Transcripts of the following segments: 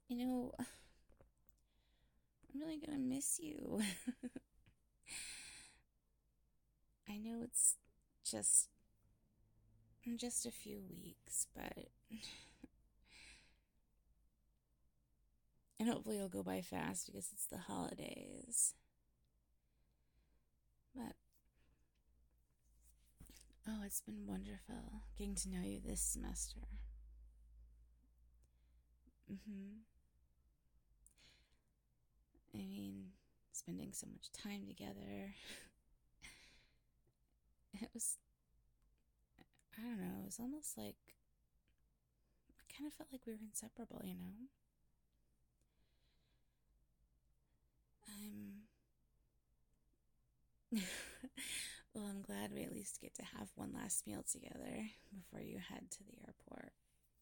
I'm really gonna miss you. I know it's just just a few weeks, but and hopefully it'll go by fast because it's the holidays. But oh, it's been wonderful getting to know you this semester. Mhm. I mean, spending so much time together. It was I don't know, it was almost like I kind of felt like we were inseparable. I'm well, I'm glad we at least get to have one last meal together before you head to the airport.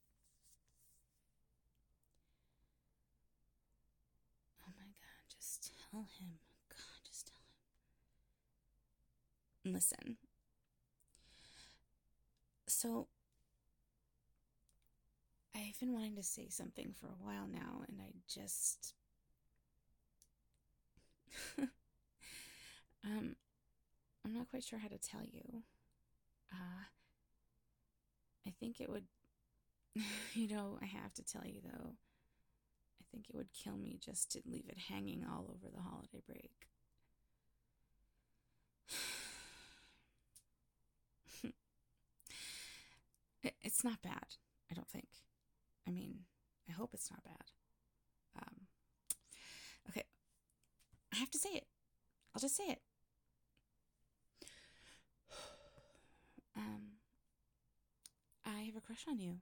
Oh my god, just tell him. God, just tell him. Listen, so I've been wanting to say something for a while now, and I just. um, I'm not quite sure how to tell you. Uh, I think it would. I have to tell you though. I think it would kill me just to leave it hanging all over the holiday break. It's not bad, I don't think. I mean, I hope it's not bad. Um, okay, I have to say it. I'll just say it. Um, I have a crush on you.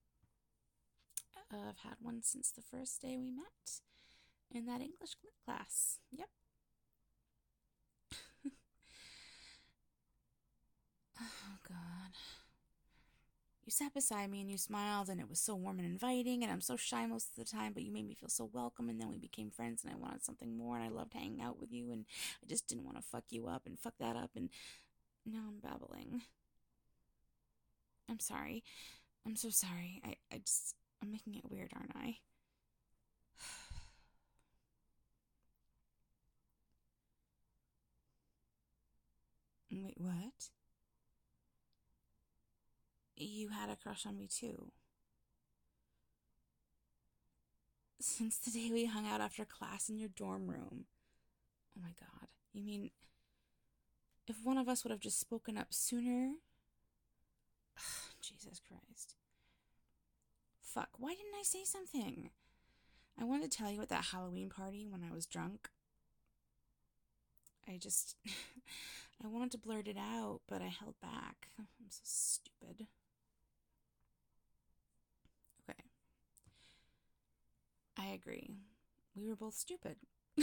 I've had one since the first day we met in that English class. Yep. Oh, God. You sat beside me and you smiled, and it was so warm and inviting, and I'm so shy most of the time, but you made me feel so welcome, and then we became friends, and I wanted something more, and I loved hanging out with you, and I just didn't want to fuck you up and fuck that up, and now I'm babbling. I'm sorry. I'm so sorry. I'm making it weird, aren't I? Wait, what? You had a crush on me too. Since the day we hung out after class in your dorm room. Oh my god. You mean if one of us would have just spoken up sooner? Jesus Christ. Fuck, why didn't I say something? I wanted to tell you at that Halloween party when I was drunk. I just. I wanted to blurt it out, but I held back. I'm so stupid. Okay, I agree. We were both stupid.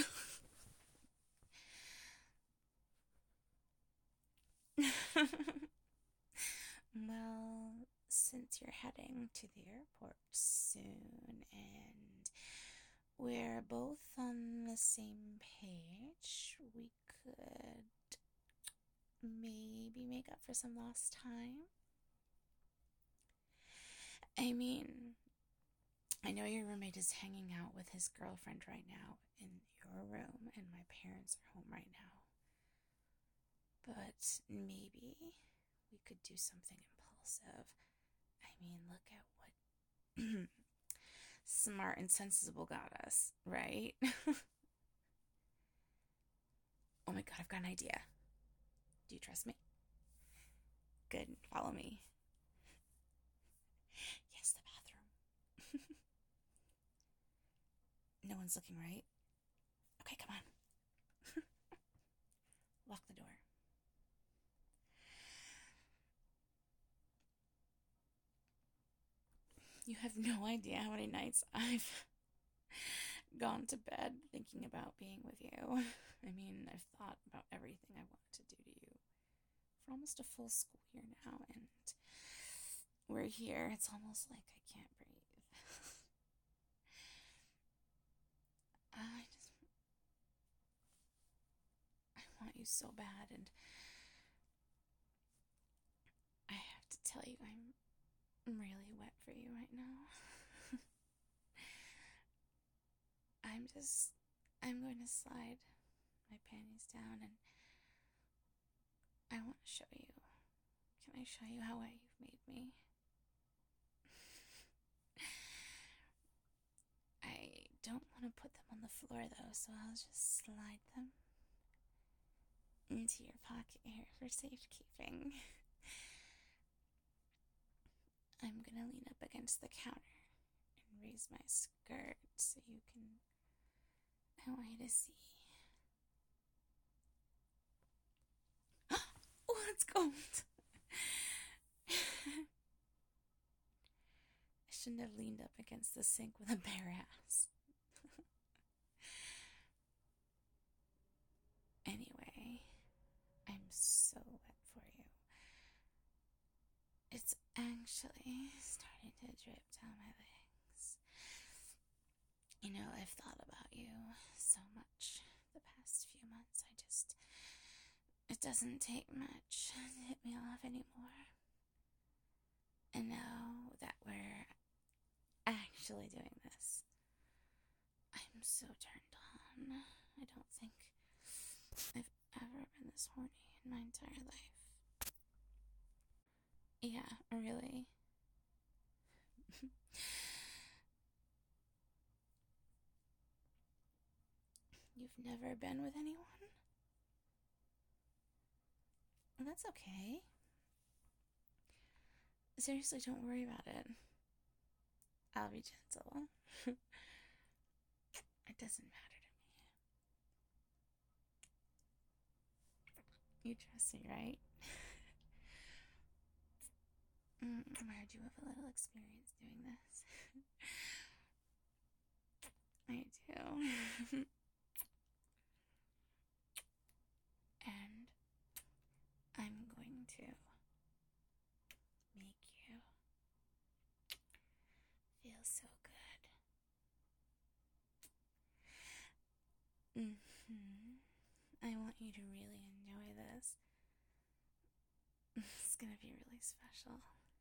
Well, since you're heading to the airport soon and we're both on the same page, we could maybe make up for some lost time. I mean, I know your roommate is hanging out with his girlfriend right now in your room, and my parents are home right now. But maybe we could do something impulsive. I mean, look at what smart and sensible got us, right? Oh my god, I've got an idea. Do you trust me? Good, follow me. Yes, the bathroom. No one's looking, right? Okay, come on. Lock the door. You have no idea how many nights I've gone to bed thinking about being with you. I mean, I've thought about everything I wanted to do to you for almost a full school year now, and we're here. It's almost like I can't breathe. I just, I want you so bad, and I have to tell you, I'm really wet for you right now. I'm going to slide my panties down, and I want to show you. Can I show you how wet you've made me? I don't want to put them on the floor though, so I'll just slide them into your pocket here for safekeeping. I'm gonna lean up against the counter and raise my skirt so you can. I want you to see. Oh, it's cold. I shouldn't have leaned up against the sink with a bare ass. Anyway, I'm so wet for you. It's actually starting to drip down my legs. You know, I've thought about you so much the past few months. It doesn't take much to hit me off anymore. And now that we're actually doing this, I'm so turned on. I don't think I've ever been this horny in my entire life. Yeah, really. You've never been with anyone? Well, that's okay. Seriously, don't worry about it. I'll be gentle. It doesn't matter to me. You trust me, right? I heard you have a little experience doing this. I do. And I'm going to make you feel so good. I want you to really enjoy this. It's gonna be really special.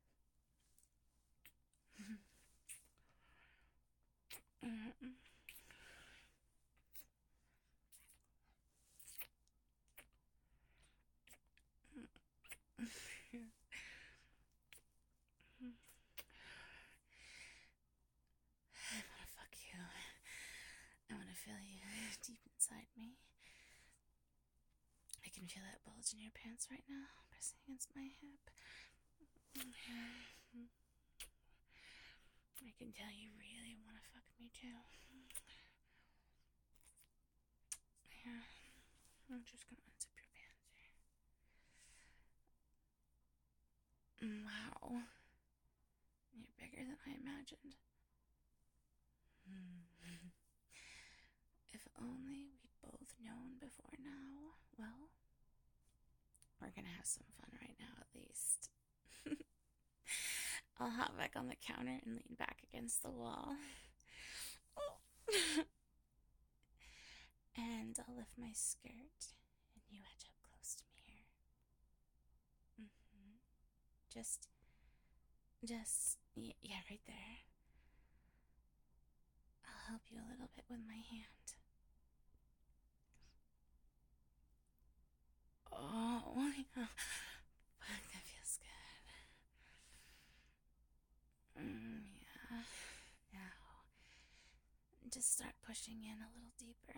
I want to fuck you. I want to feel you deep inside me. I can feel that bulge in your pants right now, pressing against my hip. I can tell you really want to fuck me too. Yeah, I'm just gonna unzip your pants here. Wow, you're bigger than I imagined. If only we'd both known before now. Well, we're gonna have some fun right now at least. I'll hop back on the counter and lean back against the wall. And I'll lift my skirt and you edge up close to me here. Yeah, right there. I'll help you a little bit with my hand. Oh, yeah. Fuck, that feels good. Yeah. Now, just start pushing in a little deeper.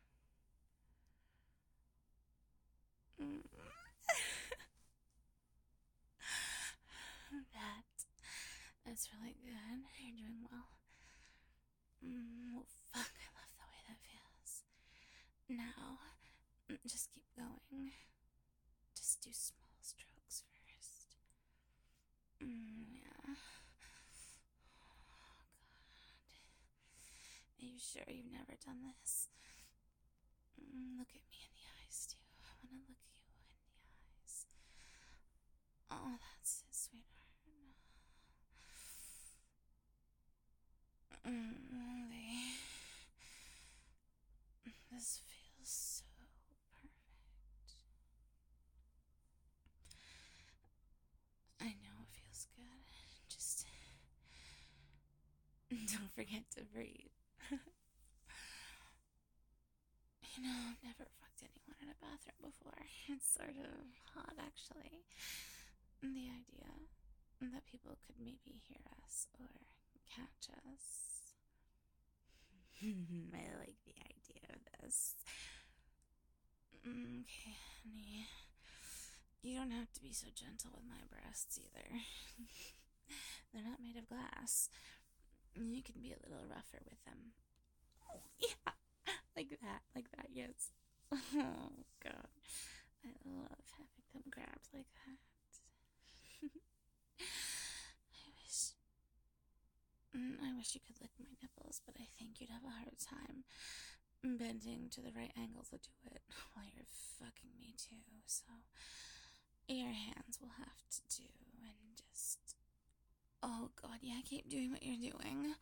That's really good. You're doing well. Oh, fuck, I love the way that feels. Now, just keep going. Just do small strokes first. Yeah. Oh, God. Are you sure you've never done this? Look at me in the eyes, too. I want to look you in the eyes. Oh, that's it, sweetheart. This feels so perfect. I know it feels good. Just don't forget to breathe. never fucked anyone in a bathroom before. It's sort of hot, actually. The idea that people could maybe hear us or catch us. I like the idea of this. Okay, honey. You don't have to be so gentle with my breasts either. They're not made of glass. You can be a little rougher with them. Oh, yeah. Like that, yes. Oh, God. I love having them grabbed like that. I wish you could lick my nipples, but I think you'd have a hard time bending to the right angle to do it while you're fucking me too, so your hands will have to do, and just... Oh, God, yeah, keep doing what you're doing.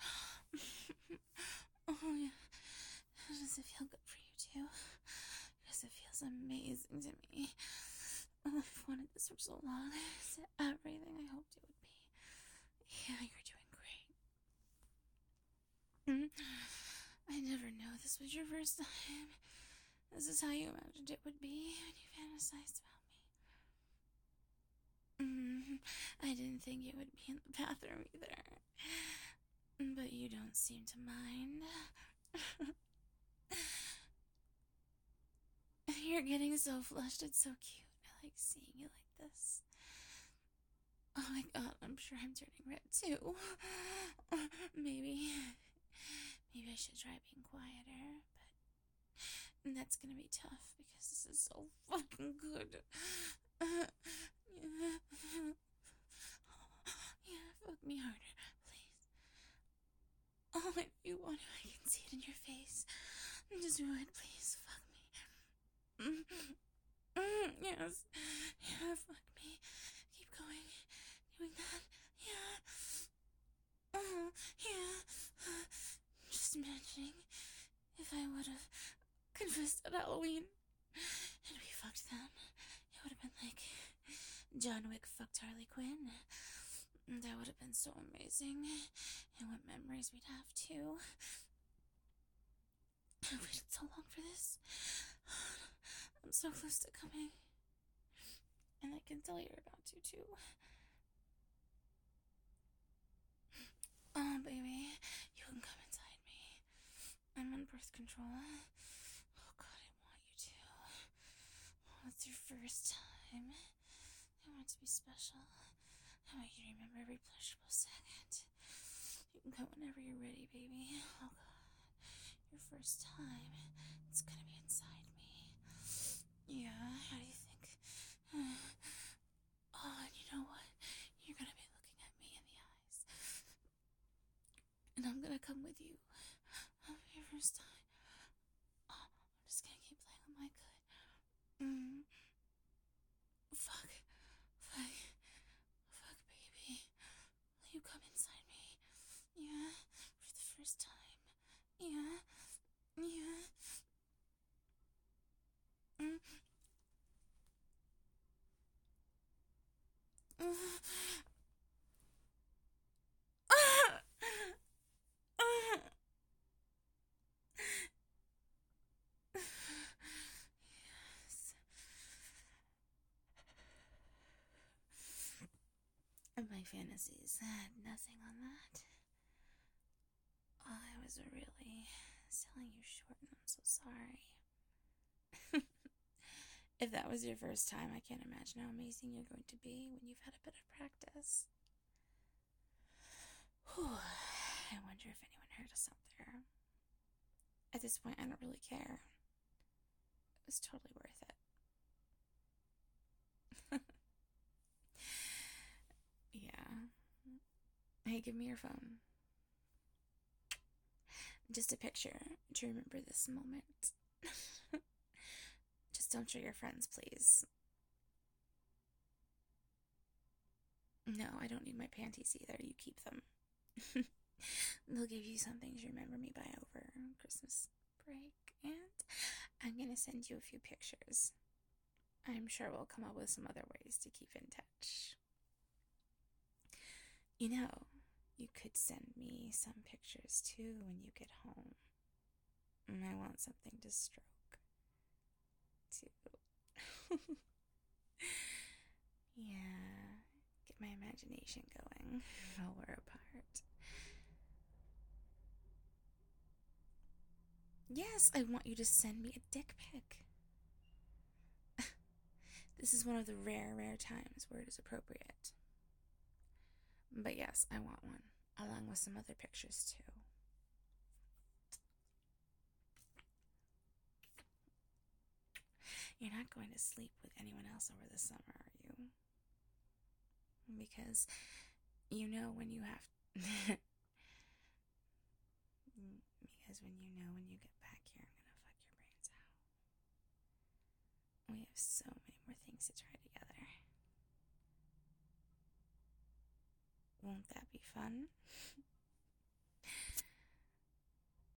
Oh, yeah. Does it feel good for you, too? Because it feels amazing to me. Oh, I've wanted this for so long. Is it everything I hoped it would be? Yeah, you're doing great. I never know this was your first time. This is how you imagined it would be when you fantasized about me. I didn't think it would be in the bathroom either. But you don't seem to mind. You're getting so flushed, it's so cute. I like seeing you like this. Oh my God, I'm sure I'm turning red too. Maybe I should try being quieter, but that's gonna be tough because this is so fucking good. Yeah, fuck me harder, please. Oh, if you want to, I can see it in your face. Just do it, please. Fuck me. Yes. Yeah, fuck me. Keep going. Doing that. Yeah. Yeah. Just imagining if I would have confessed at Halloween and we fucked then, it would have been like John Wick fucked Harley Quinn. That would have been so amazing. And what memories we'd have too. I waited so long for this. I'm so close to coming. And I can tell you're about to too. Oh, baby, you can come inside me. I'm on birth control. Oh, God, I want you to. Oh, it's your first time. I want it to be special. I want you to remember every pleasurable second. You can come whenever you're ready, baby. Oh, God, your first time. It's gonna be inside me. Yeah, how do you think? Oh, and you know what? You're gonna be looking at me in the eyes. And I'm gonna come with you. For your first time. Oh, I'm just gonna keep playing with my good. Fuck, baby. Will you come inside me? Yeah, for the first time. Yeah. Yes. My fantasies had nothing on that. I was really selling you short, and I'm so sorry. If that was your first time, I can't imagine how amazing you're going to be when you've had a bit of practice. Whew. I wonder if anyone heard us up there. At this point, I don't really care. It was totally worth it. Yeah. Hey, give me your phone. Just a picture to remember this moment. Just don't show your friends, please. No, I don't need my panties either. You keep them. They'll give you something to remember me by over Christmas break, and I'm gonna send you a few pictures. I'm sure we'll come up with some other ways to keep in touch. You know, you could send me some pictures too when you get home. I want something to stroke. too. Yeah, get my imagination going while we're apart. Yes, I want you to send me a dick pic. This is one of the rare, rare times where it is appropriate. But yes, I want one, along with some other pictures too. You're not going to sleep with anyone else over the summer, are you? Because you know when you have because when you know when you get back here, I'm gonna fuck your brains out. We have so many more things to try together. Won't that be fun?